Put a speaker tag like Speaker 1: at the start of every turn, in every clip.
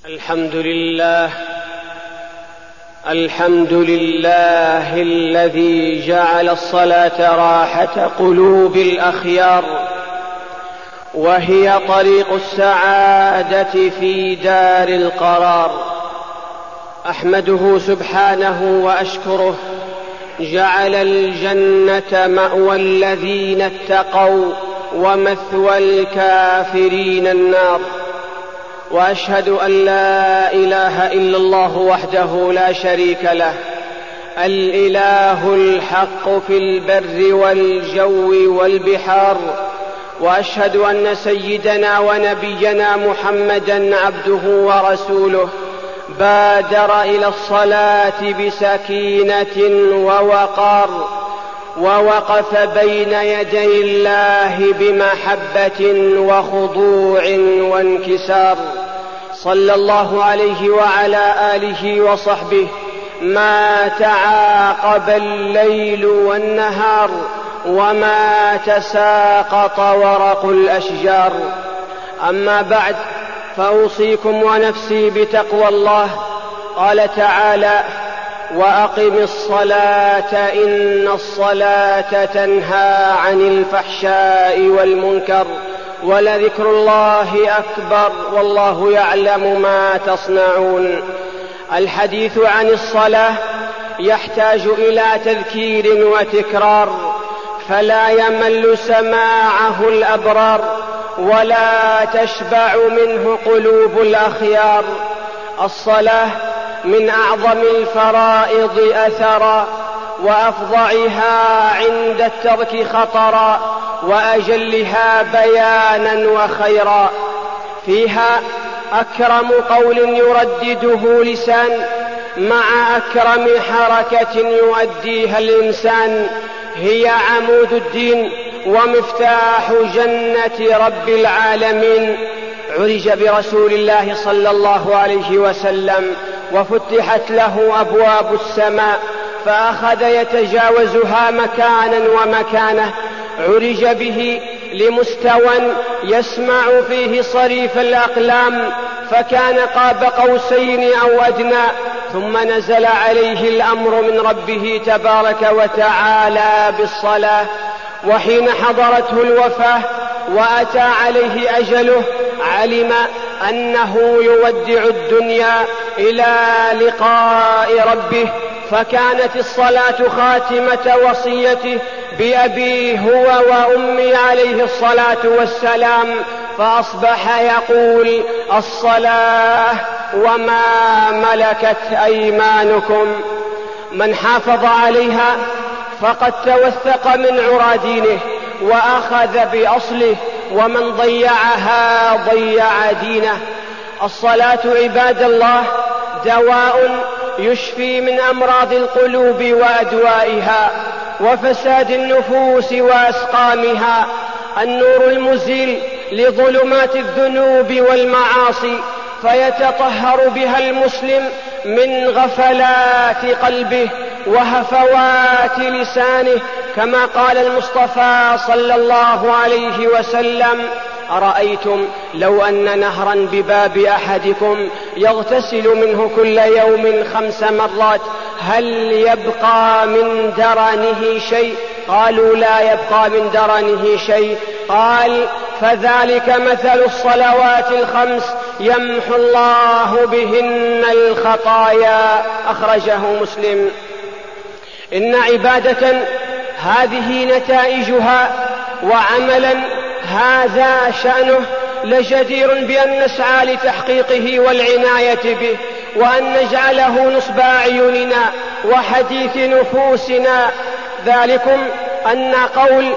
Speaker 1: الحمد لله الذي جعل الصلاة راحة قلوب الأخيار، وهي طريق السعادة في دار القرار. أحمده سبحانه وأشكره، جعل الجنة مأوى الذين اتقوا ومثوى الكافرين النار. وأشهد أن لا إله إلا الله وحده لا شريك له، الإله الحق في البر والجو والبحار. وأشهد أن سيدنا ونبينا محمدًا عبده ورسوله، بادر إلى الصلاة بسكينة ووقار، ووقف بين يدي الله بمحبة وخضوع وانكسار. صلى الله عليه وعلى آله وصحبه ما تعاقب الليل والنهار، وما تساقط ورق الأشجار. أما بعد، فأوصيكم ونفسي بتقوى الله. قال تعالى: وأقم الصلاة إن الصلاة تنهى عن الفحشاء والمنكر، ولذكر الله أكبر والله يعلم ما تصنعون. الحديث عن الصلاة يحتاج إلى تذكير وتكرار، فلا يمل سماعه الأبرار، ولا تشبع منه قلوب الأخيار. الصلاة من أعظم الفرائض أثرا، وأفظعها عند الترك خطرا، وأجلها بيانا وخيرا. فيها أكرم قول يردده لسان، مع أكرم حركة يؤديها الإنسان. هي عمود الدين ومفتاح جنة رب العالمين. عرج برسول الله صلى الله عليه وسلم، وفتحت له أبواب السماء، فأخذ يتجاوزها مكانا ومكانه. عرج به لمستوى يسمع فيه صريف الأقلام، فكان قاب قوسين أو أدنى، ثم نزل عليه الأمر من ربه تبارك وتعالى بالصلاة. وحين حضرته الوفاة وأتى عليه أجله، علم أنه يودع الدنيا إلى لقاء ربه، فكانت الصلاة خاتمة وصيته بأبي هو وأمي عليه الصلاة والسلام، فأصبح يقول: الصلاة وما ملكت أيمانكم. من حافظ عليها فقد توثق من عرى دينه وأخذ بأصله، ومن ضيعها ضيع دينه. الصلاة عباد الله دواء يشفي من أمراض القلوب وأدوائها، وفساد النفوس وأسقامها، النور المزيل لظلمات الذنوب والمعاصي، فيتطهر بها المسلم من غفلات قلبه وهفوات لسانه، كما قال المصطفى صلى الله عليه وسلم: أرأيتم لو أن نهرا بباب أحدكم يغتسل منه كل يوم 5 مرات، هل يبقى من درنه شيء؟ قالوا: لا يبقى من درنه شيء. قال: فذلك مثل الصلوات 5 يمحو الله بهن الخطايا. أخرجه مسلم. إن عبادة هذه نتائجها، وعملا هذا شأنه، لجدير بأن نسعى لتحقيقه والعناية به، وأن نجعله نصب أعيننا وحديث نفوسنا. ذلكم أن قول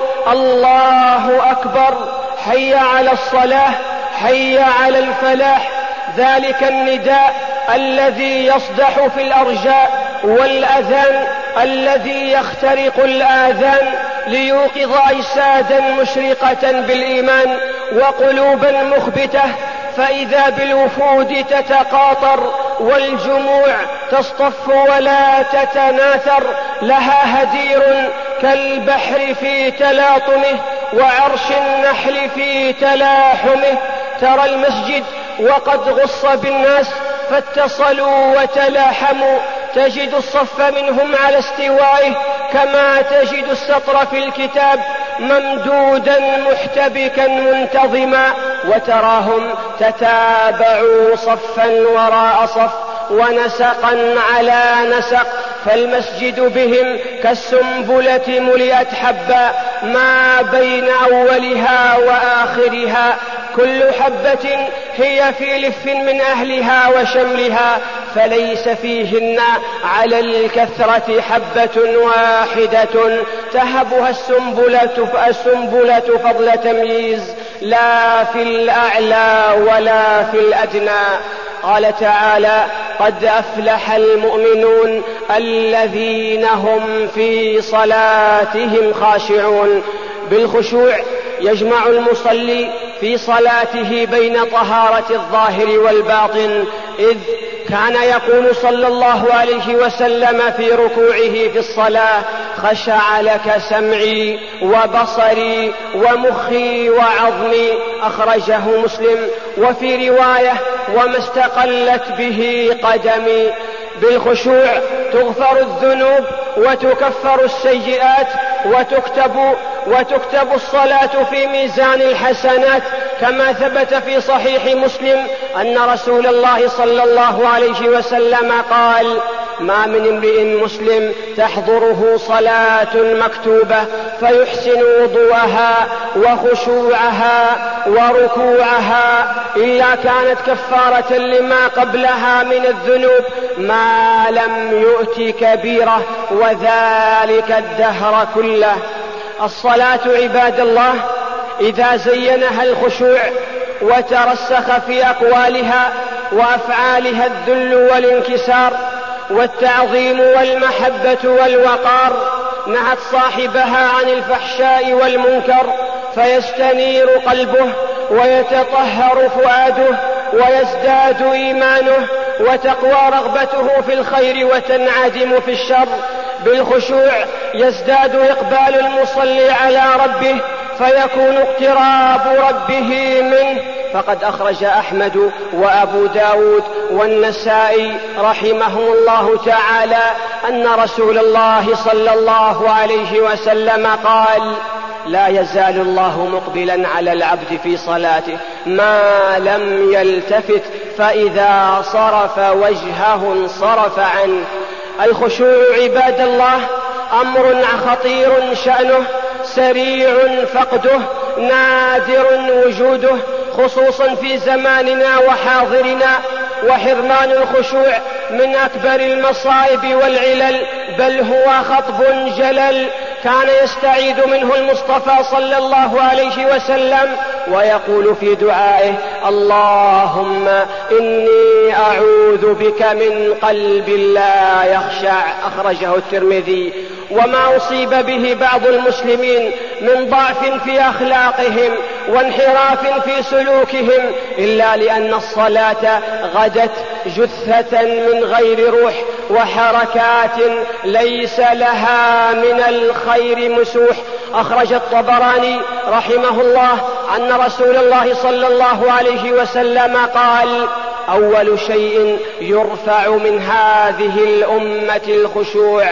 Speaker 1: الله أكبر، حي على الصلاة، حي على الفلاح، ذلك النداء الذي يصدح في الأرجاء، والأذان الذي يخترق الآذان ليوقظ أجسادا مشرقة بالإيمان وقلوبا مخبتة، فإذا بالوفود تتقاطر والجموع تصطف ولا تتناثر، لها هدير كالبحر في تلاطمه وعرش النحل في تلاحمه. ترى المسجد وقد غص بالناس فاتصلوا وتلاحموا، تجد الصف منهم على استوائه كما تجد السطر في الكتاب ممدودا محتبكا منتظما، وتراهم تتابعوا صفا وراء صف ونسقا على نسق، فالمسجد بهم كالسنبلة ملئت حبا ما بين أولها وآخرها، كل حبة هي في لف من أهلها وشملها، فليس فيهن على الكثرة حبة واحدة تهبها السنبلة فضل تمييز، لا في الأعلى ولا في الأدنى. قال تعالى: قد أفلح المؤمنون الذين هم في صلاتهم خاشعون. بالخشوع يجمع المصلي في صلاته بين طهارة الظاهر والباطن، إذ كان يقول صلى الله عليه وسلم في ركوعه في الصلاة: خشع لك سمعي وبصري ومخي وعظمي، أخرجه مسلم. وفي رواية: وما استقلت به قدمي. بالخشوع تغفر الذنوب وتكفر السيئات وتكتب الصلاة في ميزان الحسنات، كما ثبت في صحيح مسلم أن رسول الله صلى الله عليه وسلم قال: ما من امرئ مسلم تحضره صلاة مكتوبة فيحسن وضوءها وخشوعها وركوعها إلا كانت كفارة لما قبلها من الذنوب ما لم يؤت كبيرة، وذلك الدهر كله. الصلاة عباد الله إذا زينها الخشوع وترسخ في أقوالها وأفعالها الذل والانكسار والتعظيم والمحبة والوقار، نهت صاحبها عن الفحشاء والمنكر، فيستنير قلبه ويتطهر فؤاده ويزداد إيمانه وتقوى رغبته في الخير وتنعدم في الشر. بالخشوع يزداد إقبال المصلي على ربه فيكون اقتراب ربه منه. فقد أخرج أحمد وأبو داود والنسائي رحمهم الله تعالى أن رسول الله صلى الله عليه وسلم قال: لا يزال الله مقبلا على العبد في صلاته ما لم يلتفت، فإذا صرف وجهه انصرف عنه. الخشوع عباد الله أمر خطير شأنه، سريع فقده، نادر وجوده، خصوصا في زماننا وحاضرنا. وحرمان الخشوع من أكبر المصائب والعلل، بل هو خطب جلل كان يستعيذ منه المصطفى صلى الله عليه وسلم ويقول في دعائه: اللهم إني أعوذ بك من قلب لا يخشع، أخرجه الترمذي. وما أصيب به بعض المسلمين من ضعف في أخلاقهم وانحراف في سلوكهم إلا لأن الصلاة غدت جثة من غير روح وحركات ليس لها من الخير مسوح. أخرج الطبراني رحمه الله أن رسول الله صلى الله عليه وسلم قال: أول شيء يرفع من هذه الأمة الخشوع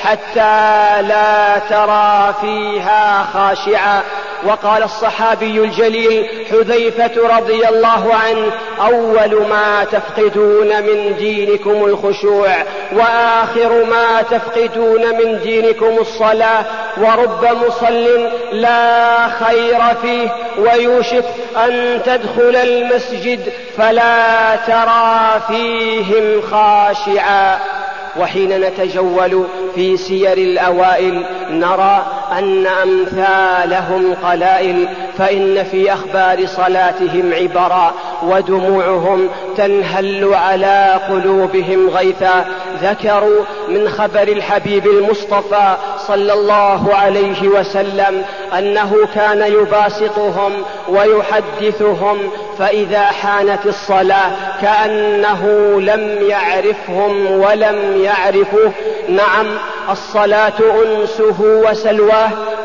Speaker 1: حتى لا ترى فيها خاشعا. وقال الصحابي الجليل حذيفة رضي الله عنه: أول ما تفقدون من دينكم الخشوع، وآخر ما تفقدون من دينكم الصلاة، ورب مصل لا خير فيه ويوشك أن تدخل المسجد فلا ترى فيهم خاشعا. وحين نتجول في سير الأوائل نرى أن أمثالهم قلائل، فإن في أخبار صلاتهم عبرا ودموعهم تنهل على قلوبهم غيثا. ذكروا من خبر الحبيب المصطفى صلى الله عليه وسلم أنه كان يباسطهم ويحدثهم، فإذا حانت الصلاة كأنه لم يعرفهم ولم يعرفوه. نعم، الصلاة أنسه وسلواه،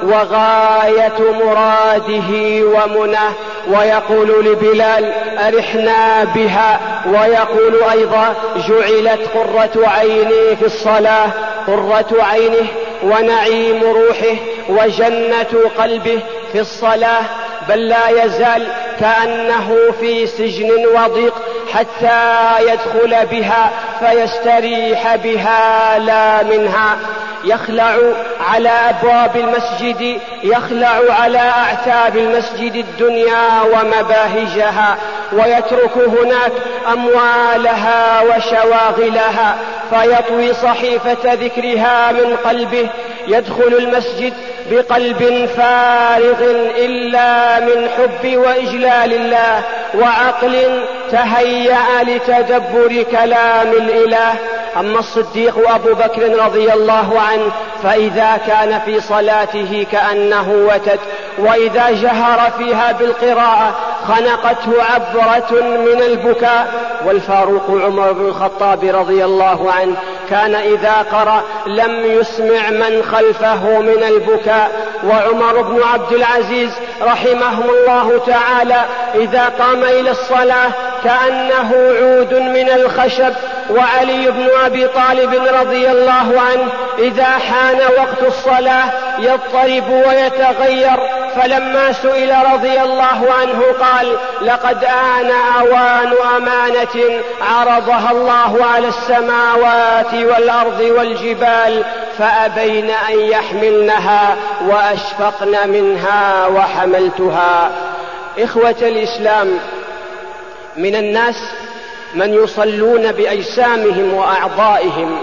Speaker 1: وغاية مراده ومناه، ويقول لبلال: أرحنا بها. ويقول أيضا: جعلت قرة عيني في الصلاة. قرة عينه ونعيم روحه وجنة قلبه في الصلاة، بل لا يزال كأنه في سجن وضيق حتى يدخل بها فيستريح بها لا منها. يخلع على أبواب المسجد، يخلع على أعتاب المسجد الدنيا ومباهجها، ويترك هناك أموالها وشواغلها، فيطوي صحيفة ذكرها من قلبه. يدخل المسجد بقلب فارغ إلا من حب وإجلال الله وعقل تهيأ لتدبر كلام الإله. أما الصديق أبو بكر رضي الله عنه فإذا كان في صلاته كأنه وتد، وإذا جهر فيها بالقراءة خنقته عبرة من البكاء. والفاروق عمر بن الخطاب رضي الله عنه كان إذا قرأ لم يسمع من خلفه من البكاء. وعمر بن عبد العزيز رحمه الله تعالى إذا قام إلى الصلاة كأنه عود من الخشب. وعلي بن أبي طالب رضي الله عنه إذا حان وقت الصلاة يضطرب ويتغير، فلما سئل رضي الله عنه قال: لقد آن أوان أمانة عرضها الله على السماوات والأرض والجبال فأبين أن يحملنها وأشفقن منها وحملتها. إخوة الإسلام، من الناس من يصلون بأجسامهم وأعضائهم،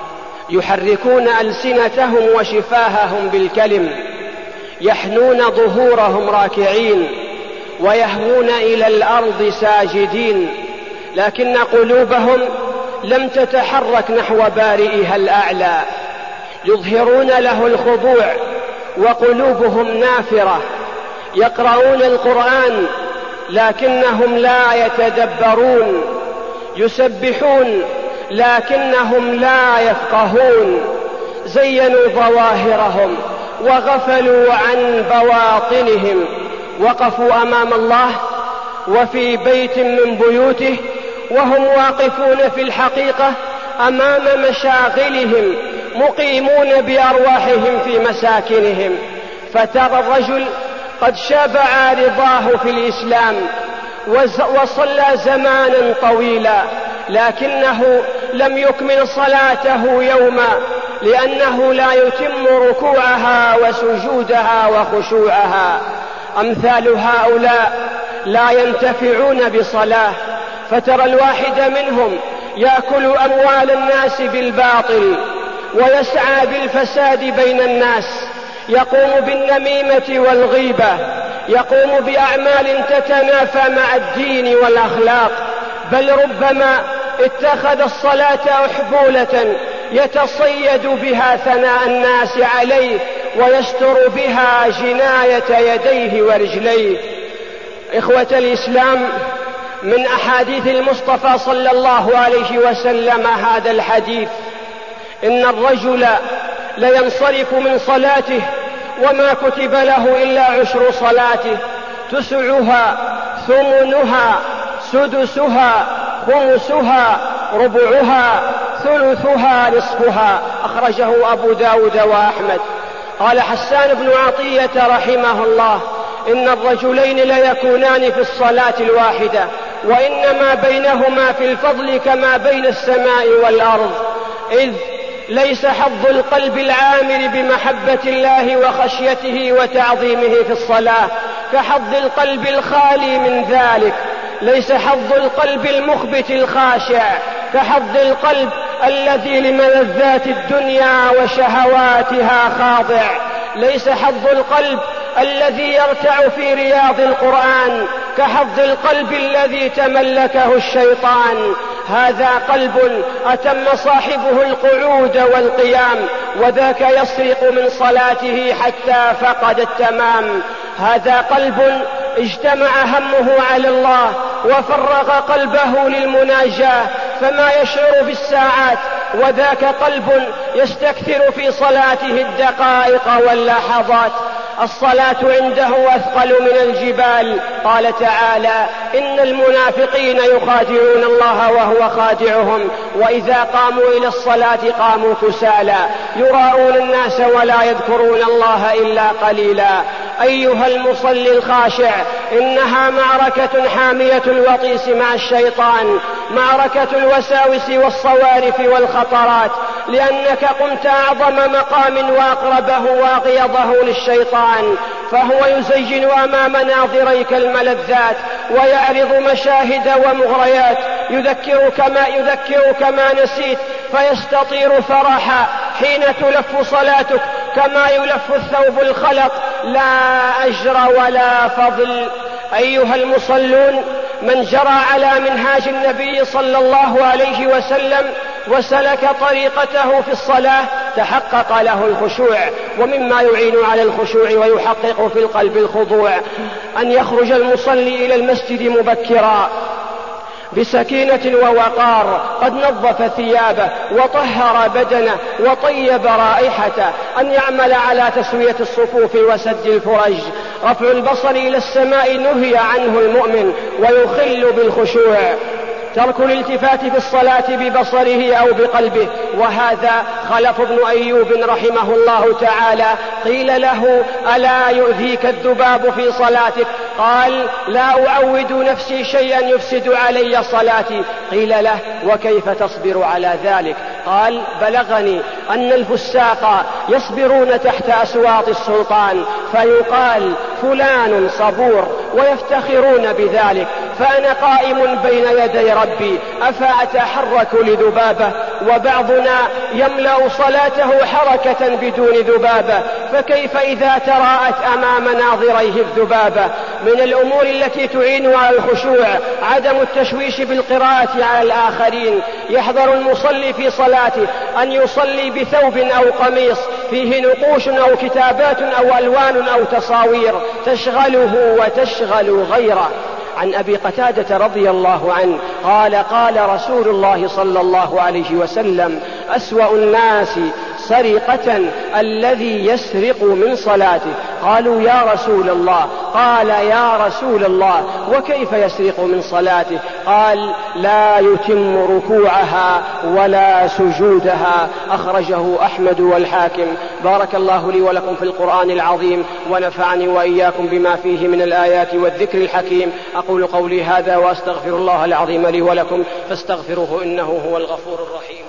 Speaker 1: يحركون ألسنتهم وشفاههم بالكلم، يحنون ظهورهم راكعين، ويهوون إلى الأرض ساجدين، لكن قلوبهم لم تتحرك نحو بارئها الأعلى. يظهرون له الخضوع وقلوبهم نافرة، يقرؤون القرآن لكنهم لا يتدبرون، يسبحون لكنهم لا يفقهون، زينوا ظواهرهم وغفلوا عن بواطنهم. وقفوا أمام الله وفي بيت من بيوته وهم واقفون في الحقيقة أمام مشاغلهم، مقيمون بأرواحهم في مساكنهم. فترى الرجل قد شبع رضاه في الإسلام وصلى زمانا طويلا، لكنه لم يكمل صلاته يوما، لأنه لا يتم ركوعها وسجودها وخشوعها. أمثال هؤلاء لا ينتفعون بصلاة، فترى الواحد منهم يأكل أموال الناس بالباطل ويسعى بالفساد بين الناس، يقوم بالنميمة والغيبة، يقوم بأعمال تتنافى مع الدين والأخلاق، بل ربما اتخذ الصلاة أحبولة يتصيد بها ثناء الناس عليه ويستر بها جناية يديه ورجليه. إخوة الإسلام، من أحاديث المصطفى صلى الله عليه وسلم هذا الحديث: إن الرجل لينصرف من صلاته وما كتب له إلا عشر صلاته، تسعها، ثمنها، سدسها، خمسها، ربعها، ثلثها، نصفها. أخرجه أبو داود وأحمد. قال حسان بن عطية رحمه الله: إن الرجلين ليكونان في الصلاة الواحدة، وإنما بينهما في الفضل كما بين السماء والأرض، إذ ليس حظ القلب العامر بمحبة الله وخشيته وتعظيمه في الصلاة كحظ القلب الخالي من ذلك، ليس حظ القلب المخبت الخاشع كحظ القلب الذي لملذات الدنيا وشهواتها خاضع، ليس حظ القلب الذي يرتع في رياض القرآن كحظ القلب الذي تملكه الشيطان. هذا قلب أتم صاحبه القعود والقيام، وذاك يسرق من صلاته حتى فقد التمام. هذا قلب اجتمع همه على الله وفرغ قلبه للمناجاة فما يشعر بالساعات، وذاك قلب يستكثر في صلاته الدقائق واللحظات. الصلاة عنده أثقل من الجبال. قال تعالى: إن المنافقين يخادعون الله وهو خادعهم وإذا قاموا إلى الصلاة قاموا كسالى يراءون الناس ولا يذكرون الله إلا قليلا. أيها المصلي الخاشع، إنها معركة حامية الوطيس مع الشيطان، معركة الوساوس والصوارف والخطرات، لأنك قمت أعظم مقام وأقربه وأغيضه للشيطان، فهو يزين أمام ناظريك الملذات ويعرض مشاهد ومغريات، يذكرك ما نسيت، فيستطير فرحا حين تلف صلاتك كما يلف الثوب الخلق، لا أجر ولا فضل. أيها المصلون، من جرى على منهاج النبي صلى الله عليه وسلم وسلك طريقته في الصلاة تحقق له الخشوع. ومما يعين على الخشوع ويحقق في القلب الخضوع أن يخرج المصلي إلى المسجد مبكرا بسكينة ووقار، قد نظف ثيابه وطهر بدنه وطيب رائحته، أن يعمل على تسوية الصفوف وسد الفرج. رفع البصر إلى السماء نهي عنه المؤمن ويخل بالخشوع. ترك الالتفات في الصلاة ببصره أو بقلبه، وهذا خلف بن أيوب رحمه الله تعالى قيل له: ألا يؤذيك الذباب في صلاتك؟ قال: لا أعود نفسي شيئا يفسد علي صلاتي. قيل له: وكيف تصبر على ذلك؟ قال: بلغني أن الفساق يصبرون تحت أسواط السلطان فيقال فلان صبور ويفتخرون بذلك، فأنا قائم بين يدي ربي أفأتحرك لذبابة؟ وبعضنا يملأ صلاته حركة بدون ذبابة، فكيف إذا تراءت أمام ناظريه الذبابة؟ من الأمور التي تعين على الخشوع عدم التشويش بالقراءة على الآخرين. يحذر المصلي في صلاته أن يصلي بثوب أو قميص فيه نقوش أو كتابات أو ألوان أو تصاوير تشغله وتشغل غيره. عن أبي قتادة رضي الله عنه قال: قال رسول الله صلى الله عليه وسلم: أسوأ الناس سرقة الذي يسرق من صلاته. قالوا: يا رسول الله. قال: يا رسول الله، وكيف يسرق من صلاته؟ قال: لا يتم ركوعها ولا سجودها. أخرجه أحمد والحاكم. بارك الله لي ولكم في القرآن العظيم، ونفعني وإياكم بما فيه من الآيات والذكر الحكيم. أقول قولي هذا وأستغفر الله العظيم لي ولكم، فاستغفروه إنه هو الغفور الرحيم.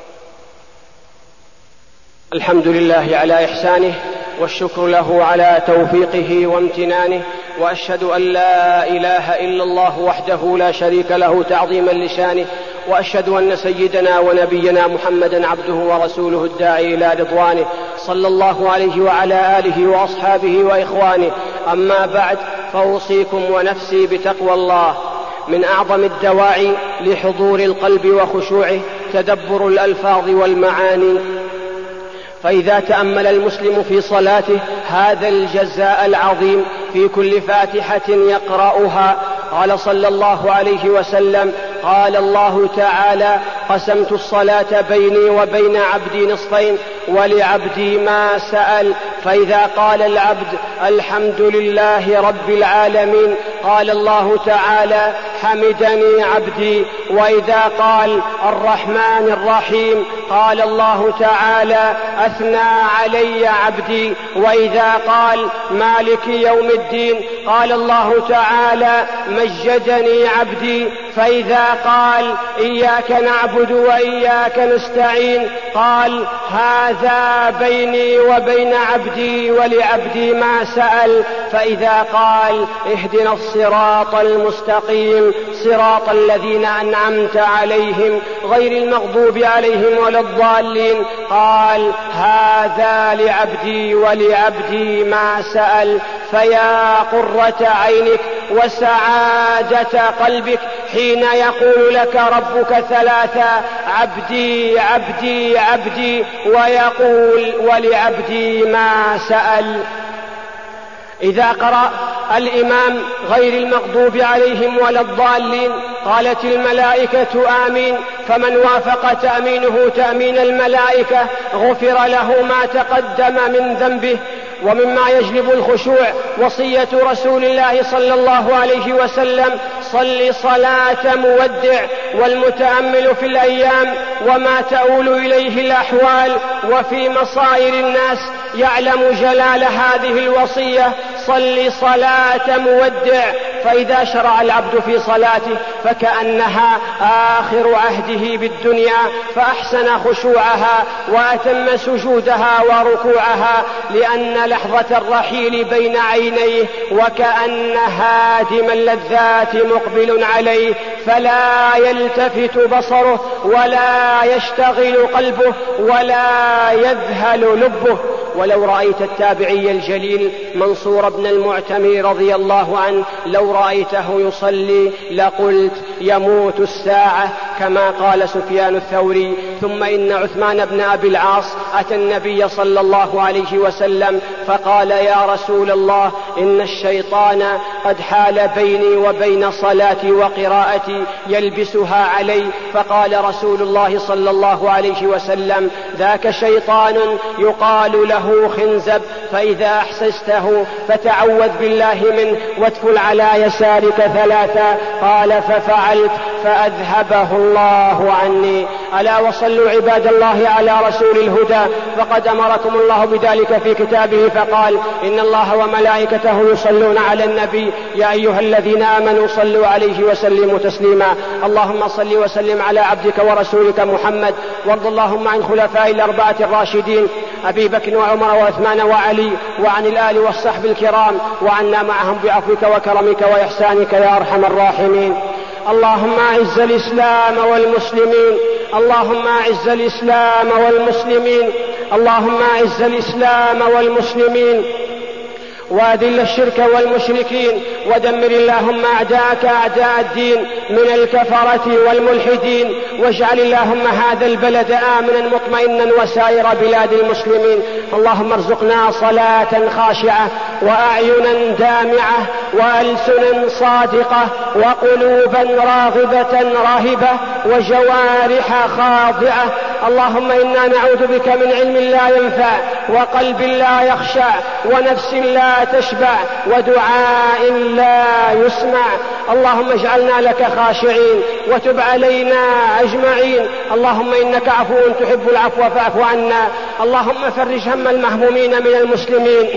Speaker 1: الحمد لله على إحسانه، والشكر له على توفيقه وامتنانه، وأشهد أن لا إله إلا الله وحده لا شريك له تعظيما لشانه، وأشهد أن سيدنا ونبينا محمدا عبده ورسوله الداعي إلى رضوانه، صلى الله عليه وعلى آله وأصحابه وإخوانه. أما بعد، فأوصيكم ونفسي بتقوى الله. من أعظم الدواعي لحضور القلب وخشوعه تدبر الألفاظ والمعاني، فإذا تأمل المسلم في صلاته هذا الجزاء العظيم في كل فاتحة يقرأها، قال صلى الله عليه وسلم: قال الله تعالى: قسمت الصلاة بيني وبين عبدي نصفين ولعبدي ما سأل. فإذا قال العبد: الحمد لله رب العالمين، قال الله تعالى: حمدني عبدي. وإذا قال: الرحمن الرحيم، قال الله تعالى: أثنى علي عبدي. وإذا قال: مالك يوم الدين، قال الله تعالى: مجدني عبدي. فإذا قال: إياك نعبد وإياك نستعين، قال: هذا بيني وبين عبدي ولعبدي ما سأل. فإذا قال: اهدنا الصراط المستقيم، صراط الذين أنعمت عليهم غير المغضوب عليهم ولا الضالين، قال: هذا لعبدي ولعبدي ما سأل. فيا قرة عينك وسعادة قلبك حين يقول لك ربك ثلاثا: عبدي عبدي عبدي، ويقول: ولعبدي ما سأل. إذا قرأ الإمام غير المغضوب عليهم ولا الضالين قالت الملائكة آمين، فمن وافق تأمينه تأمين الملائكة غفر له ما تقدم من ذنبه ومما يجلب الخشوع وصية رسول الله صلى الله عليه وسلم: صل صلاة مودع. والمتأمل في الأيام وما تؤول إليه الأحوال وفي مصائر الناس يعلم جلال هذه الوصية: صل صلاة مودع. فإذا شرع العبد في صلاته فكأنها آخر عهده بالدنيا، فأحسن خشوعها وأتم سجودها وركوعها، لأن لحظة الرحيل بين عينيه، وكأن هادم اللذات مقبل عليه، فلا يلتفت بصره ولا يشتغل قلبه ولا يذهل لبه. ولو رأيت التابعي الجليل منصور بن المعتمر رضي الله عنه، لو رأيته يصلي لقلت يموت الساعة، كما قال سفيان الثوري. ثم إن عثمان بن أبي العاص أتى النبي صلى الله عليه وسلم فقال: يا رسول الله، إن الشيطان قد حال بيني وبين صلاتي وقراءتي يلبسها علي. فقال رسول الله صلى الله عليه وسلم: ذاك شيطان يقال له خنزب، فإذا أحسسته فتعوذ بالله منه وادفل على يسارك 3. قال: ففعلت فأذهبه الله عني. ألا وصلوا عباد الله على رسول الهدى، فقد أمركم الله بذلك في كتابه فقال: إن الله وملائكته يصلون على النبي يا أيها الذين آمنوا صلوا عليه وسلموا تسليما. اللهم صل وسلم على عبدك ورسولك محمد، وارض اللهم عن خلفاء الأربعة الراشدين أبي بكر وعمر وعثمان وعلي، وعن الآل والصحب الكرام، وعنا معهم بعفوك وكرمك وإحسانك يا أرحم الراحمين. اللهم أعز الإسلام والمسلمين، اللهم أعز الإسلام والمسلمين، اللهم أعز الإسلام والمسلمين، وأذل الشرك والمشركين، ودمر اللهم أعداءك أعداء الدين من الكفرة والملحدين، واجعل اللهم هذا البلد آمنا مطمئنا وسائر بلاد المسلمين. اللهم ارزقنا صلاة خاشعة وأعينا دامعة وألسنا صادقة وقلوبا راغبة راهبة وجوارح خاضعة. اللهم إنا نعوذ بك من علم لا ينفع وقلب لا يخشع ونفس لا تشبع ودعاء لا يسمع. اللهم اجعلنا لك خاشعين وتب علينا أجمعين. اللهم إنك عفو تحب العفو فاعف عنا. اللهم فرج هم المهمومين من المسلمين،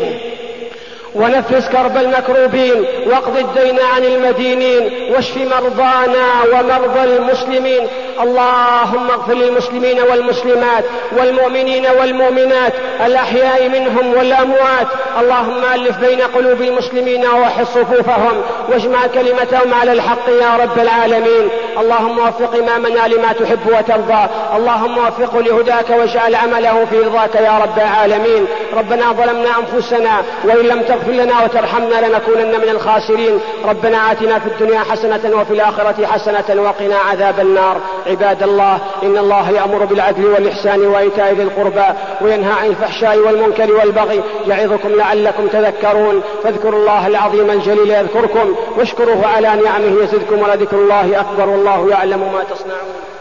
Speaker 1: ونفس كرب المكروبين، واقض الدين عن المدينين، واشف مرضانا ومرضى المسلمين. اللهم اغفر للمسلمين والمسلمات والمؤمنين والمؤمنات الأحياء منهم والأموات. اللهم ألف بين قلوب المسلمين ووحد صفوفهم واجمع كلمتهم على الحق يا رب العالمين. اللهم وفق إمامنا لما تحب وترضى، اللهم وفقه لهداك واجعل عمله في رضاك يا رب العالمين. ربنا ظلمنا أنفسنا وإن لم تغفر لنا وترحمنا لنكونن من الخاسرين. ربنا آتنا في الدنيا حسنة وفي الآخرة حسنة وقنا عذاب النار. عباد الله، إن الله يأمر بالعدل والإحسان وإيتاء ذي القربى وينهى عن الفحشاء والمنكر والبغي يعظكم لعلكم تذكرون. فاذكروا الله العظيم الجليل يذكركم واشكروه على نعمه يزدكم، ولذكر الله أكبر والله يعلم ما تصنعون.